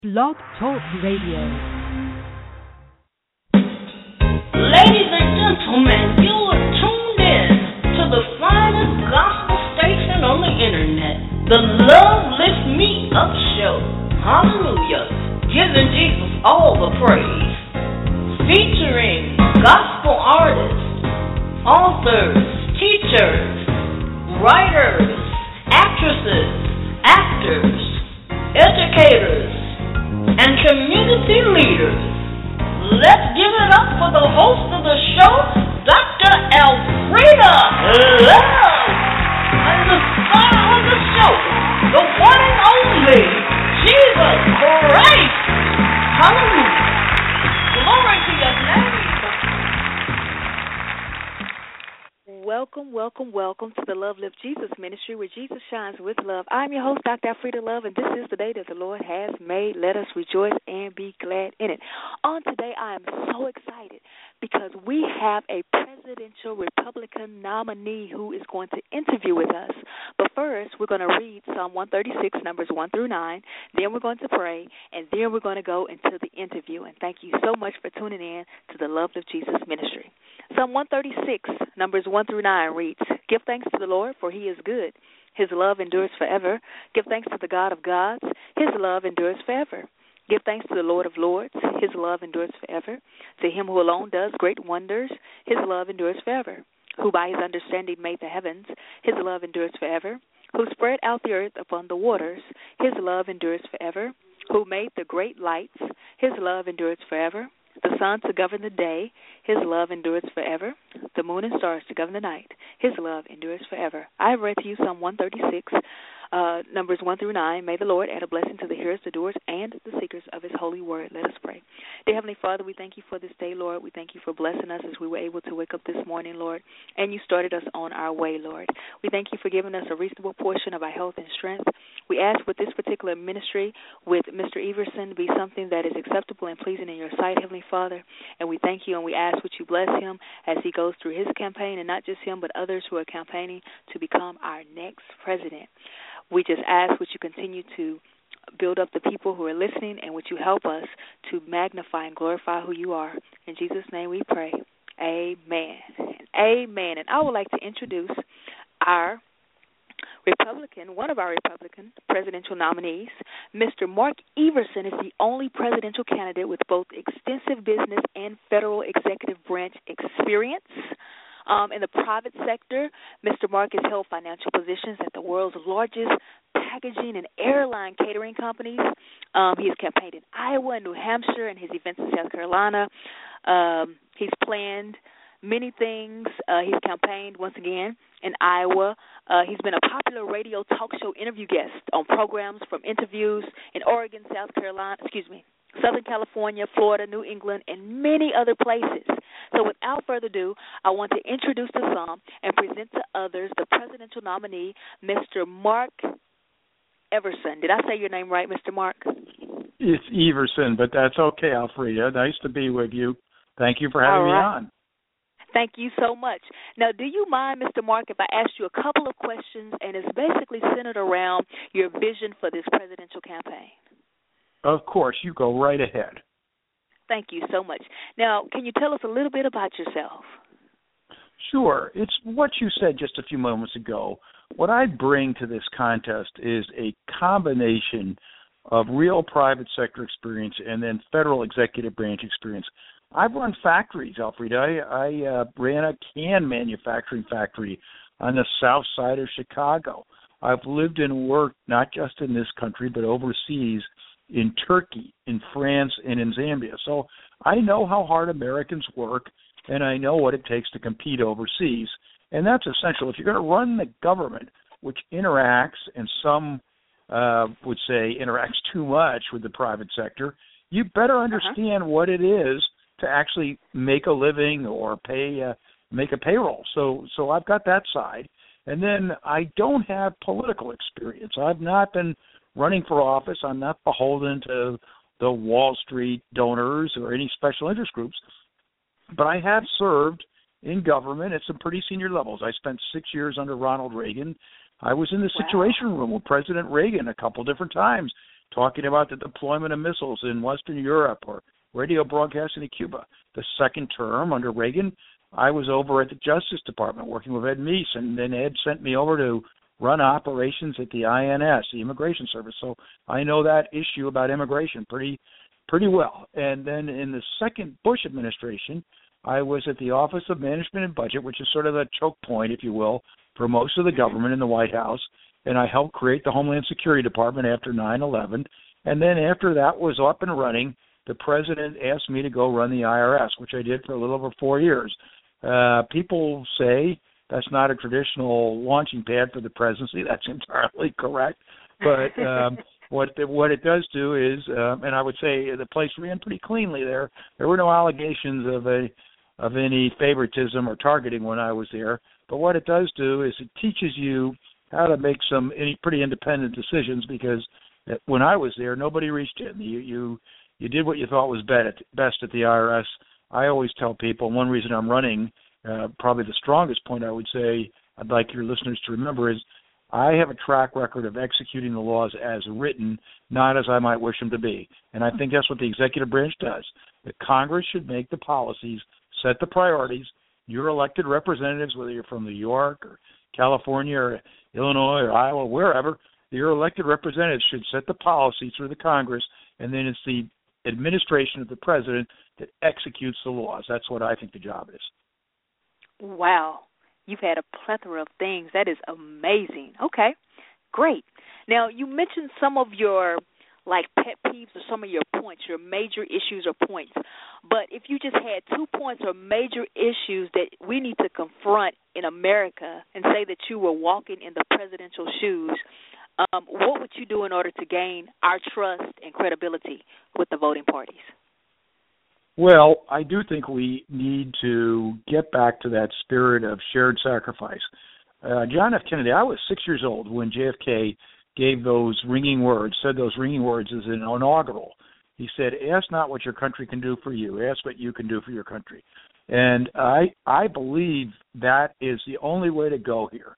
Blog Talk Radio. Ladies and gentlemen, you are tuned in to the finest gospel station on the internet, the Love Lift Me Up Show. Hallelujah. Giving Jesus all the praise. Featuring gospel artists, authors, teachers, writers, actresses, actors, educators, and community leaders. Let's give it up for the host of the show, Dr. Elfrida Love, and the star of the show, the one and only Jesus Christ. Hallelujah. Glory to your name. Welcome to the Love Lift Jesus Ministry, where Jesus shines with love. I'm your host, Dr. Alfreda Love, and this is the day that the Lord has made. Let us rejoice and be glad in it. On today, I am so excited because we have a presidential Republican nominee who is going to interview with us. But first, we're going to read Psalm 136, numbers 1 through 9. Then we're going to pray, and then we're going to go into the interview. And thank you so much for tuning in to the Love Lift Jesus Ministry. Psalm 136, numbers 1 through 9 reads, "Give thanks to the Lord, for he is good. His love endures forever. Give thanks to the God of gods. His love endures forever. Give thanks to the Lord of lords. His love endures forever. To him who alone does great wonders, his love endures forever. Who by his understanding made the heavens, his love endures forever. Who spread out the earth upon the waters, his love endures forever. Who made the great lights, his love endures forever. The sun to govern the day, his love endures forever. The moon and stars to govern the night, his love endures forever." I have read to you Psalm 136, numbers 1 through 9. May the Lord add a blessing to the hearers, the doers, and the seekers of his holy word. Let us pray. Dear Heavenly Father, we thank you for this day, Lord. We thank you for blessing us as we were able to wake up this morning, Lord, and you started us on our way, Lord. We thank you for giving us a reasonable portion of our health and strength. We ask with this particular ministry with Mr. Everson be something that is acceptable and pleasing in your sight, Heavenly Father, and we thank you and we ask that you bless him as he goes through his campaign, and not just him but others who are campaigning to become our next president. We just ask that you continue to build up the people who are listening, and would you help us to magnify and glorify who you are. In Jesus' name we pray. Amen. Amen. And I would like to introduce one of our Republican presidential nominees. Mr. Mark Everson is the only presidential candidate with both extensive business and federal executive branch experience. In the private sector, Mr. Mark has held financial positions at the world's largest packaging and airline catering companies. He has campaigned in Iowa and New Hampshire, and his events in South Carolina. He's planned many things. He's campaigned, once again, in Iowa. He's been a popular radio talk show interview guest on programs from interviews in Oregon, Southern California, Florida, New England, and many other places. So without further ado, I want to introduce the psalm and present to others the presidential nominee, Mr. Mark Everson. Did I say your name right, Mr. Mark? It's Everson, but that's okay, Alfreda. Nice to be with you. Thank you for having me on. Thank you so much. Now, do you mind, Mr. Mark, if I asked you a couple of questions, and it's basically centered around your vision for this presidential campaign? Of course. You go right ahead. Thank you so much. Now, can you tell us a little bit about yourself? Sure. It's what you said just a few moments ago. What I bring to this contest is a combination of real private sector experience and then federal executive branch experience. I've run factories, Alfreda. I ran a can manufacturing factory on the south side of Chicago. I've lived and worked not just in this country but overseas in Turkey, in France, and in Zambia. So I know how hard Americans work, and I know what it takes to compete overseas. And that's essential. If you're going to run the government, which interacts, and some would say interacts too much with the private sector, you better understand what it is to actually make a living or make a payroll. So I've got that side. And then I don't have political experience. I've not been running for office. I'm not beholden to the Wall Street donors or any special interest groups. But I have served in government at some pretty senior levels. I spent 6 years under Ronald Reagan. I was in the Situation Room with President Reagan a couple different times. talking about the deployment of missiles in Western Europe or radio broadcasting to Cuba. The second term under Reagan, I was over at the Justice Department working with Ed Meese, and then Ed sent me over to run operations at the INS, the Immigration Service. So I know that issue about immigration pretty well. And then in the second Bush administration, I was at the Office of Management and Budget, which is sort of a choke point, if you will, for most of the government in the White House. And I helped create the Homeland Security Department after 9/11. And then after that was up and running, the president asked me to go run the IRS, which I did for a little over 4 years. People say that's not a traditional launching pad for the presidency. That's entirely correct. But what it does do is, and I would say the place ran pretty cleanly there. There were no allegations of any favoritism or targeting when I was there. But what it does do is it teaches you how to make some pretty independent decisions, because when I was there, nobody reached in. You did what you thought was best at the IRS. I always tell people, one reason I'm running, probably the strongest point I would say I'd like your listeners to remember is I have a track record of executing the laws as written, not as I might wish them to be. And I think that's what the executive branch does. The Congress should make the policies, set the priorities. Your elected representatives, whether you're from New York or California or Illinois or Iowa, wherever, your elected representatives should set the policy through the Congress, and then it's the administration of the president that executes the laws. That's what I think the job is. Wow. You've had a plethora of things. That is amazing. Okay, great. Now, you mentioned some of your, pet peeves or some of your points, your major issues or points. But if you just had 2 points or major issues that we need to confront in America and say that you were walking in the presidential shoes, what would you do in order to gain our trust and credibility with the voting parties? Well, I do think we need to get back to that spirit of shared sacrifice. John F. Kennedy, I was 6 years old when JFK said those ringing words as an inaugural. He said, "Ask not what your country can do for you, ask what you can do for your country." And I believe that is the only way to go here.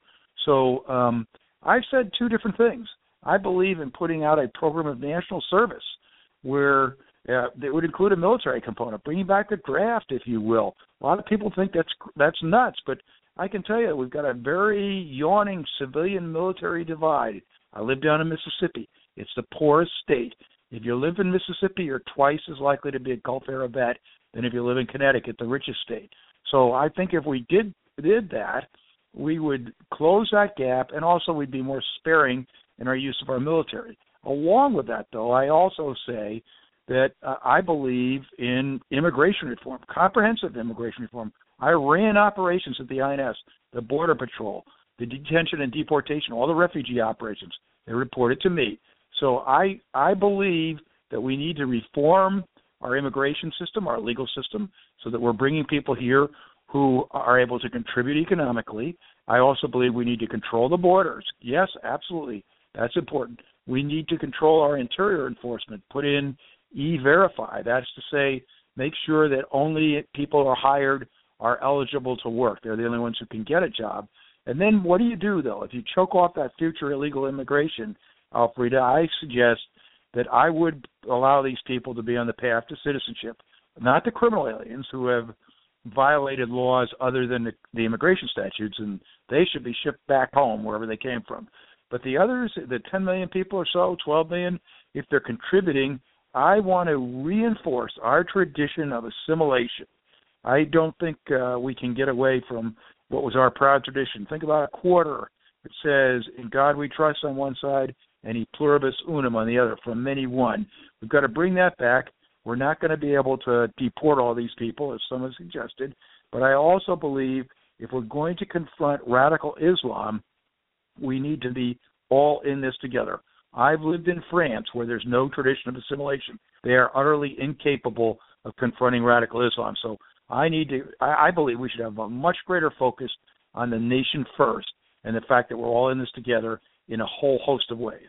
So I've said 2 different things. I believe in putting out a program of national service where that would include a military component, bringing back the draft, if you will. A lot of people think that's nuts, but I can tell you we've got a very yawning civilian-military divide. I live down in Mississippi. It's the poorest state. If you live in Mississippi, you're twice as likely to be a Gulf Era vet than if you live in Connecticut, the richest state. So I think if we did that, we would close that gap, and also we'd be more sparing in our use of our military. Along with that, though, I also say that I believe in immigration reform, comprehensive immigration reform. I ran operations at the INS, the Border Patrol, the detention and deportation, all the refugee operations. They reported to me. So I believe that we need to reform our immigration system, our legal system, so that we're bringing people here who are able to contribute economically. I also believe we need to control the borders. Yes, absolutely. That's important. We need to control our interior enforcement, put in E-Verify. That's to say, make sure that only people are hired are eligible to work. They're the only ones who can get a job. And then what do you do, though? If you choke off that future illegal immigration, Alfreda, I suggest that I would allow these people to be on the path to citizenship, not the criminal aliens who have violated laws other than the immigration statutes, and they should be shipped back home wherever they came from. But the others, the 10 million people or so, 12 million, if they're contributing, I want to reinforce our tradition of assimilation. I don't think we can get away from what was our proud tradition. Think about a quarter. It says, "In God we trust" on one side, and "E pluribus unum" on the other, from many one. We've got to bring that back. We're not going to be able to deport all these people, as some have suggested. But I also believe if we're going to confront radical Islam, we need to be all in this together. I've lived in France where there's no tradition of assimilation. They are utterly incapable of confronting radical Islam. So I believe we should have a much greater focus on the nation first and the fact that we're all in this together in a whole host of ways.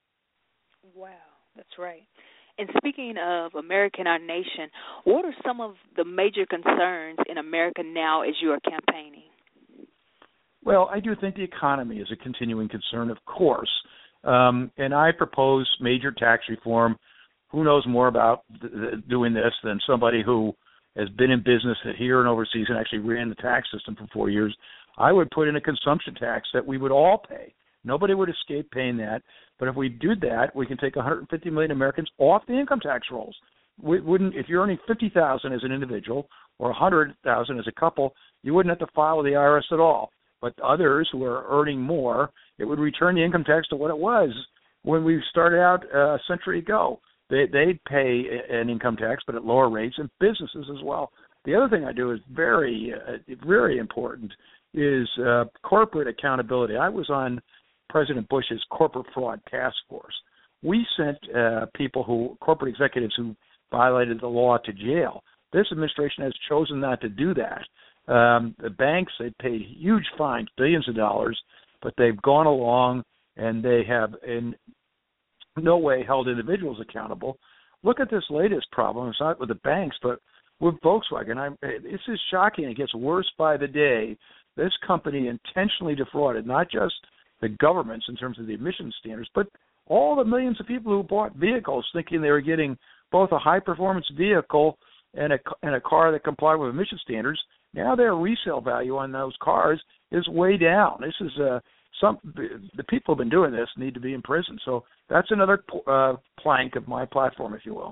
Wow, that's right. And speaking of America and our nation, what are some of the major concerns in America now as you are campaigning? Well, I do think the economy is a continuing concern, of course. And I propose major tax reform. Who knows more about doing this than somebody who has been in business here and overseas and actually ran the tax system for 4 years? I would put in a consumption tax that we would all pay. Nobody would escape paying that. But if we did that, we can take 150 million Americans off the income tax rolls. We wouldn't, if you're earning $50,000 as an individual or $100,000 as a couple, you wouldn't have to file with the IRS at all. But others who are earning more, it would return the income tax to what it was when we started out a century ago. They'd pay an income tax, but at lower rates, and businesses as well. The other thing I do is very, very important is corporate accountability. I was on President Bush's corporate fraud task force. We sent corporate executives who violated the law to jail. This administration has chosen not to do that. The banks, they paid huge fines, billions of dollars, but they've gone along and they have in no way held individuals accountable. Look at this latest problem. It's not with the banks, but with Volkswagen. This is shocking. It gets worse by the day. This company intentionally defrauded not just the governments in terms of the emission standards, but all the millions of people who bought vehicles thinking they were getting both a high-performance vehicle and a car that complied with emission standards. Now their resale value on those cars is way down. This is the people who've been doing this need to be in prison. So that's another plank of my platform, if you will.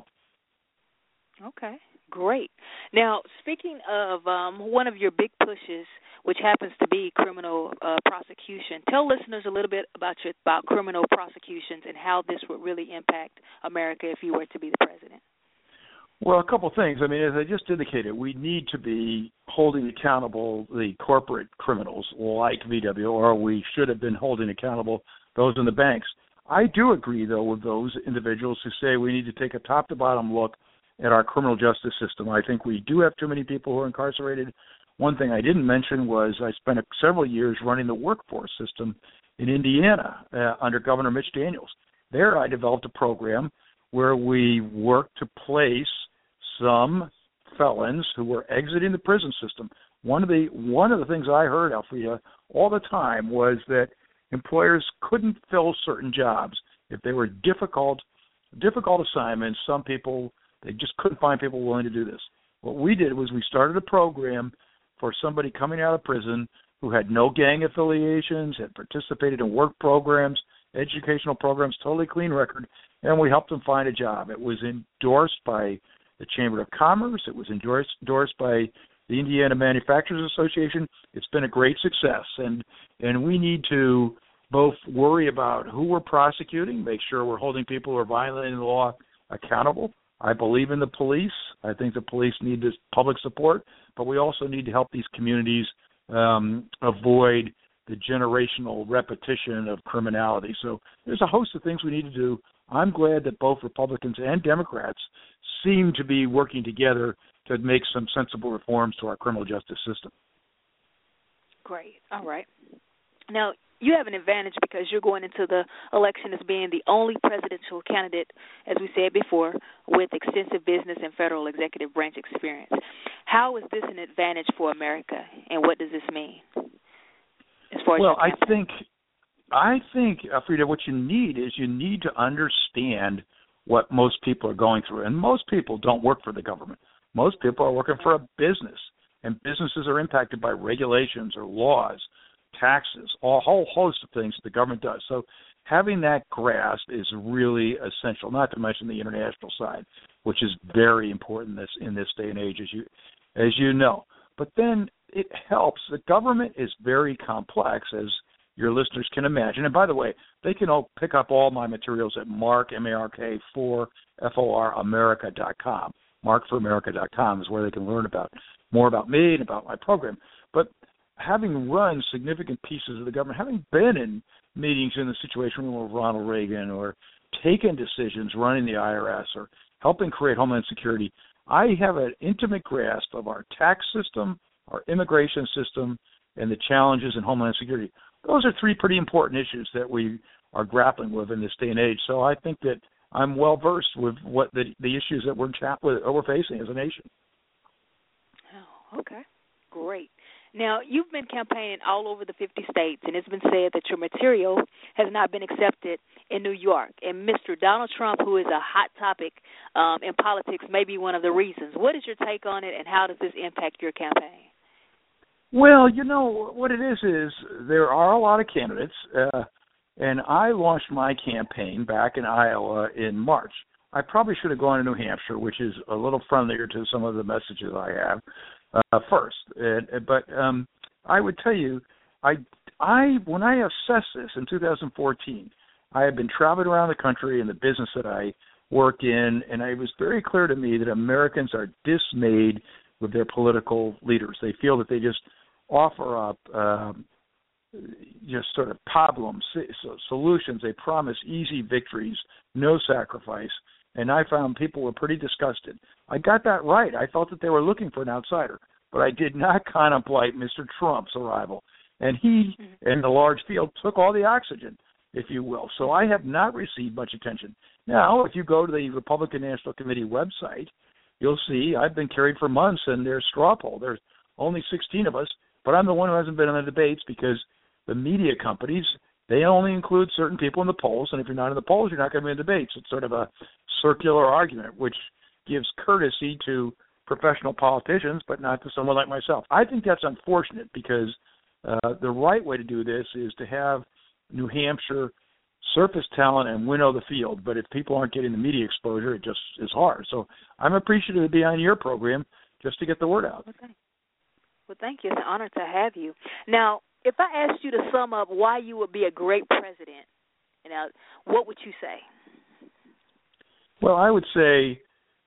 Okay, great. Now, speaking of one of your big pushes, which happens to be criminal prosecution, tell listeners a little bit about criminal prosecutions and how this would really impact America if you were to be the president. Well, a couple things. I mean, as I just indicated, we need to be holding accountable the corporate criminals like VW, or we should have been holding accountable those in the banks. I do agree, though, with those individuals who say we need to take a top-to-bottom look at our criminal justice system. I think we do have too many people who are incarcerated. One thing I didn't mention was I spent several years running the workforce system in Indiana under Governor Mitch Daniels. There I developed a program where we worked to place some felons who were exiting the prison system. One of the things I heard, Elfrida, all the time was that employers couldn't fill certain jobs if they were difficult assignments. Some people, they just couldn't find people willing to do this. What we did was we started a program for somebody coming out of prison who had no gang affiliations, had participated in work programs, educational programs, totally clean record, and we helped them find a job. It was endorsed by the Chamber of Commerce. It was endorsed by the Indiana Manufacturers Association. It's been a great success, and we need to both worry about who we're prosecuting, make sure we're holding people who are violating the law accountable. I believe in the police. I think the police need this public support, but we also need to help these communities avoid the generational repetition of criminality. So there's a host of things we need to do. I'm glad that both Republicans and Democrats seem to be working together to make some sensible reforms to our criminal justice system. Great. All right. Now, you have an advantage because you're going into the election as being the only presidential candidate, as we said before, with extensive business and federal executive branch experience. How is this an advantage for America, and what does this mean? As far as I think, Frida, what you need to understand what most people are going through. And most people don't work for the government. Most people are working for a business, and businesses are impacted by regulations or laws, taxes, a whole host of things that the government does. So having that grasp is really essential, not to mention the international side, which is very important in this day and age, as you know. But then it helps. The government is very complex, as your listeners can imagine. And by the way, they can all pick up all my materials at mark4america.com. Mark4america.com is where they can learn more about me and about my program. But having run significant pieces of the government, having been in meetings in the situation with Ronald Reagan or taken decisions running the IRS or helping create Homeland Security, I have an intimate grasp of our tax system, our immigration system, and the challenges in Homeland Security. Those are three pretty important issues that we are grappling with in this day and age. So I think that I'm well versed with what the issues that we're facing as a nation. Oh, okay, great. Now, you've been campaigning all over the 50 states, and it's been said that your material has not been accepted in New York. And Mr. Donald Trump, who is a hot topic in politics, may be one of the reasons. What is your take on it, and how does this impact your campaign? Well, you know, what it is there are a lot of candidates, and I launched my campaign back in Iowa in March. I probably should have gone to New Hampshire, which is a little friendlier to some of the messages I have. First, but I would tell you, when I assessed this in 2014, I had been traveling around the country in the business that I work in, and it was very clear to me that Americans are dismayed with their political leaders. They feel that they just offer up just sort of problems, solutions. They promise easy victories, no sacrifice. And I found people were pretty disgusted. I got that right. I felt that they were looking for an outsider, but I did not contemplate Mr. Trump's arrival. And he, in the large field, took all the oxygen, if you will. So I have not received much attention. Now, if you go to the Republican National Committee website, you'll see I've been carried for months in their straw poll. There's only 16 of us, but I'm the one who hasn't been in the debates because the media companies, they only include certain people in the polls, and if you're not in the polls, you're not going to be in debates. It's sort of a circular argument, which gives courtesy to professional politicians, but not to someone like myself. I think that's unfortunate because the right way to do this is to have New Hampshire surface talent and winnow the field, but if people aren't getting the media exposure, it just is hard. So I'm appreciative to be on your program just to get the word out. Okay. Well, thank you. It's an honor to have you. Now, if I asked you to sum up why you would be a great president, what would you say? Well, I would say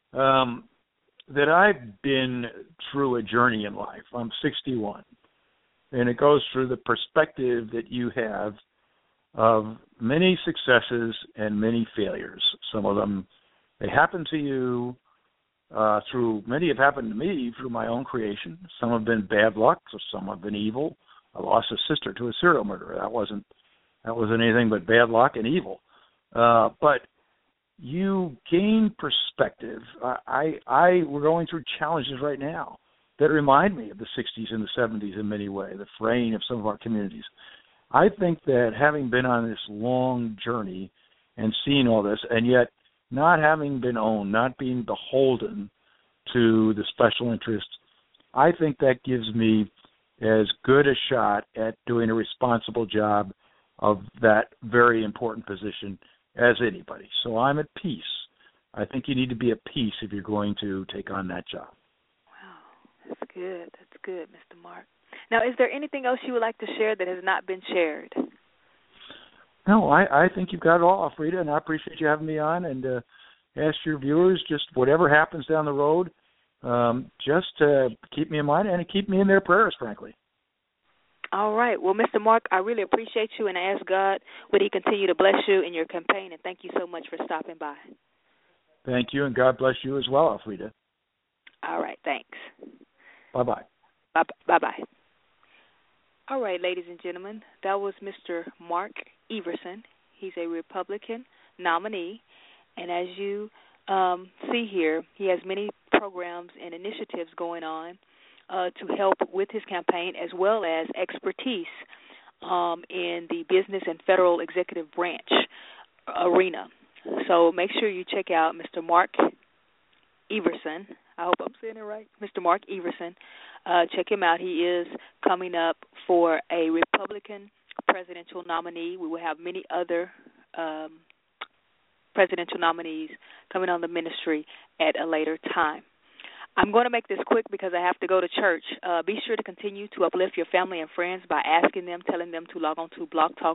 that I've been through a journey in life. I'm 61, and it goes through the perspective that you have of many successes and many failures. Some of them, they happen to you many have happened to me through my own creation. Some have been bad luck, so some have been evil. I lost a sister to a serial murderer. That wasn't anything but bad luck and evil. But you gain perspective. We're going through challenges right now that remind me of the 60s and the 70s in many ways, the fraying of some of our communities. I think that having been on this long journey and seeing all this, and yet not having been owned, not being beholden to the special interests, I think that gives me as good a shot at doing a responsible job of that very important position as anybody. So I'm at peace. I think you need to be at peace if you're going to take on that job. Wow, that's good. That's good, Mr. Mark. Now, is there anything else you would like to share that has not been shared? No, I think you've got it all, Frida, and I appreciate you having me on. And ask your viewers, just whatever happens down the road, just to keep me in mind and keep me in their prayers, frankly. All right. Well, Mr. Mark, I really appreciate you, and I ask God would he continue to bless you in your campaign, and thank you so much for stopping by. Thank you, and God bless you as well, Alfreda. All right. Thanks. Bye-bye. Bye-bye. All right, ladies and gentlemen, that was Mr. Mark Everson. He's a Republican nominee, and as you see here, he has many programs and initiatives going on to help with his campaign, as well as expertise in the business and federal executive branch arena. So make sure you check out Mr. Mark Everson. I hope I'm saying it right. Mr. Mark Everson. Check him out. He is coming up for a Republican presidential nominee. We will have many other presidential nominees coming on the ministry at a later time. I'm going to make this quick because I have to go to church. Be sure to continue to uplift your family and friends by asking them, telling them to log on to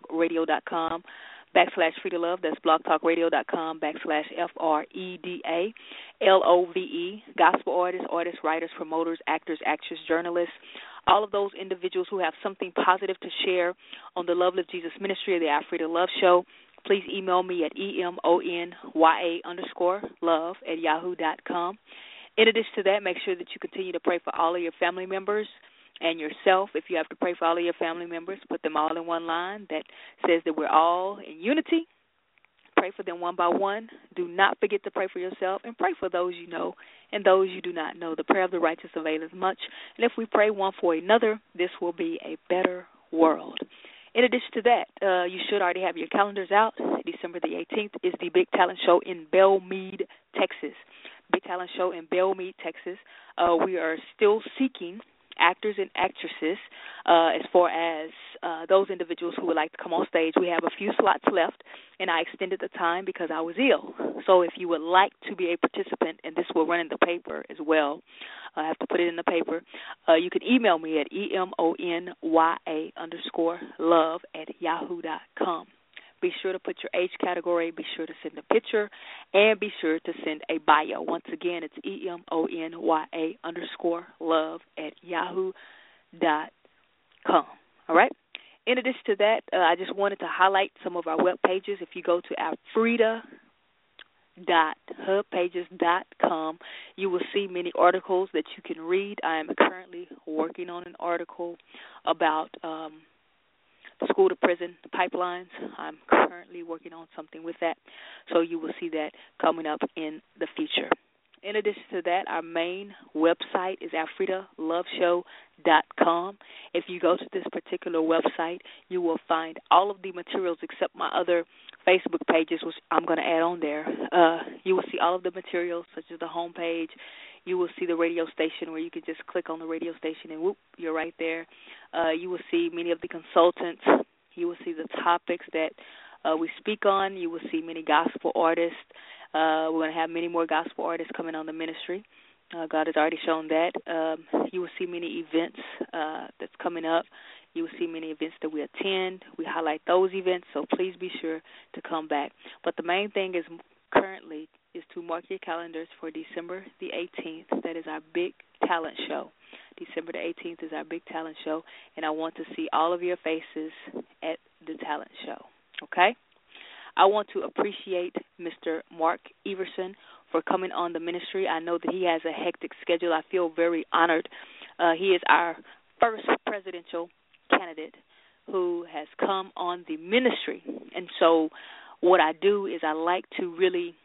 blogtalkradio.com/FredaLove. That's blogtalkradio.com/FREDALOVE. Gospel artists, writers, promoters, actors, actresses, journalists, all of those individuals who have something positive to share on the Love Live Jesus ministry of the Alfreda Love Show. Please email me at EMONYA_love@yahoo.com. In addition to that, make sure that you continue to pray for all of your family members and yourself. If you have to pray for all of your family members, put them all in one line that says that we're all in unity, pray for them one by one. Do not forget to pray for yourself and pray for those you know and those you do not know. The prayer of the righteous availeth much. And if we pray one for another, this will be a better world. In addition to that, you should already have your calendars out. December the 18th is the Big Talent Show in Belmead, Texas. Big Talent Show in Belmead, Texas. We are still seeking actors and actresses as far as those individuals who would like to come on stage. We have a few slots left, and I extended the time because I was ill. So if you would like to be a participant, and this will run in the paper as well, I have to put it in the paper, you can email me at emonya_love@yahoo.com. Be sure to put your age category, be sure to send a picture, and be sure to send a bio. Once again, it's emonya_love@yahoo.com. All right? In addition to that, I just wanted to highlight some of our web pages. If you go to alfreda.hubpages.com, you will see many articles that you can read. I am currently working on an article about school to prison pipelines. I'm currently working on something with that, so you will see that coming up in the future. In addition to that, our main website is alfredaloveshow.com. If you go to this particular website, you will find all of the materials except my other Facebook pages, which I'm going to add on there. You will see all of the materials, such as the home page. You will see the radio station where you can just click on the radio station and whoop, you're right there. You will see many of the consultants. You will see the topics that we speak on. You will see many gospel artists. We're going to have many more gospel artists coming on the ministry. God has already shown that. You will see many events that's coming up. You will see many events that we attend. We highlight those events, so please be sure to come back. But the main thing is currently is to mark your calendars for December the 18th. That is our big talent show. December the 18th is our big talent show, and I want to see all of your faces at the talent show, okay? I want to appreciate Mr. Mark Everson for coming on the ministry. I know that he has a hectic schedule. I feel very honored. He is our first presidential candidate who has come on the ministry. And so what I do is I like to really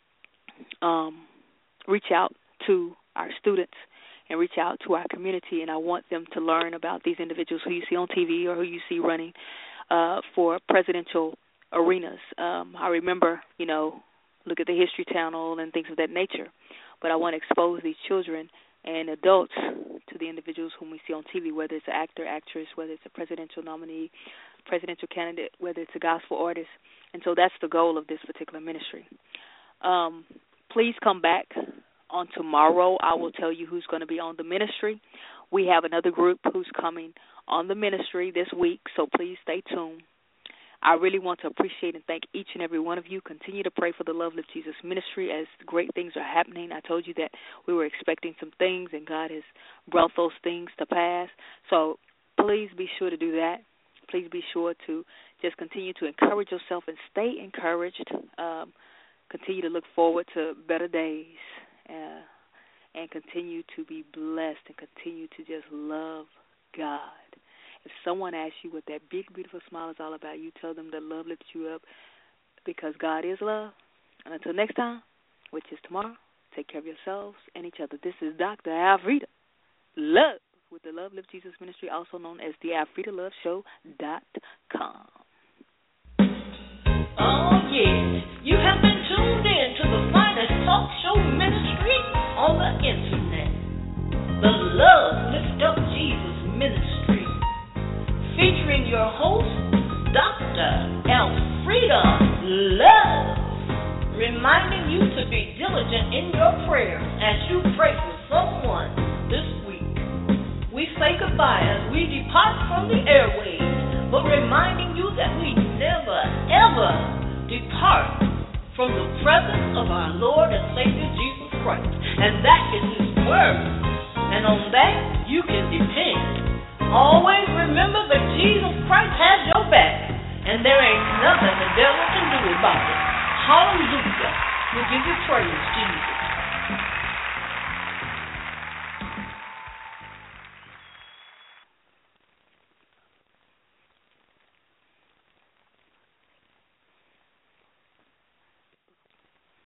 reach out to our students and reach out to our community, and I want them to learn about these individuals who you see on TV or who you see running for presidential arenas. I remember, look at the History Channel and things of that nature, but I want to expose these children and adults to the individuals whom we see on TV, whether it's an actor, actress, whether it's a presidential nominee, presidential candidate, whether it's a gospel artist. And so that's the goal of this particular ministry. Please come back on tomorrow. I will tell you who's going to be on the ministry. We have another group who's coming on the ministry this week, so please stay tuned. I really want to appreciate and thank each and every one of you. Continue to pray for the Love Lift Jesus ministry as great things are happening. I told you that we were expecting some things, and God has brought those things to pass. So please be sure to do that. Please be sure to just continue to encourage yourself and stay encouraged. Continue to look forward to better days and continue to be blessed and continue to just love God. If someone asks you what that big, beautiful smile is all about, you tell them that love lifts you up because God is love. And until next time, which is tomorrow, take care of yourselves and each other. This is Dr. Alfreda Love with the Love Lift Jesus Ministry, also known as the AlfredaLoveShow.com. Oh, yeah. You have been tuned in to the finest talk show ministry on the internet. The Love Lift Up Jesus Ministry. Featuring your host, Dr. Alfreda Love. Reminding you to be diligent in your prayers as you pray for someone this week. We say goodbye as we depart from the airwaves, but reminding you that we never, ever depart from the presence of our Lord and Savior Jesus Christ. And that is His Word. And on that you can depend. Always remember that Jesus Christ has your back, and there ain't nothing the devil can do about it. Hallelujah. We give you praise, Jesus.